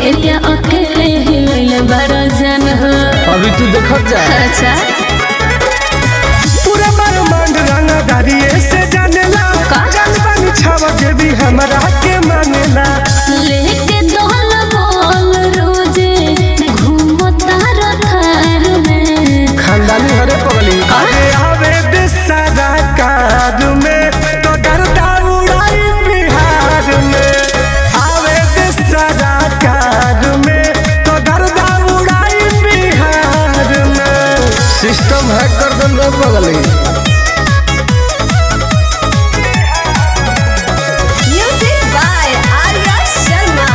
Area अकेले हिलैले बड़ा जन हो। अभी तू देखत जा। अच्छा पूरा ब्रह्मांड रंगदारिये से जानेला जानबानी छावा के भी हमरा के मानेला लेके दोहल बोल रोजे घूमता रथार में खानदानी हरे पगली अरे आवे दिसारा कार में तो डरता उड़ाई बिहार में आवे दिसारा कार में तो डरता उड़ाई बिहार में सिस्टम हैक कर दन रे पगली। Music by Arya Sharma.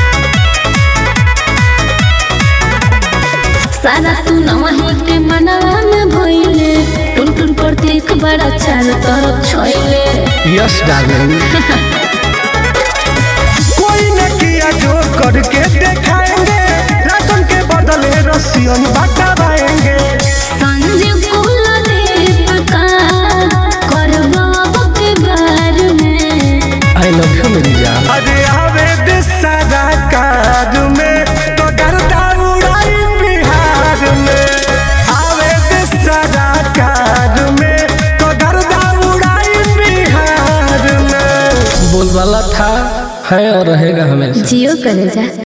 सारा तू नवही के मनवा में भइले टुन टुन करते एक बड़ा चार तरफ छोइले। यस डार्लिंग कोई न किया जो करके दिखाएंगे राशन के बदले रसियन बटाएंगे संजीव कुलदीप का करबा के बार में आई लव यू मेरी जान। अरे आवे दिसारा कार में तो डरता उड़ाई बिहार में आवे दिसारा कार में तो डरता उड़ाई बिहार में बोलबाला था है और रहेगा हमेशा। जियो करे जा।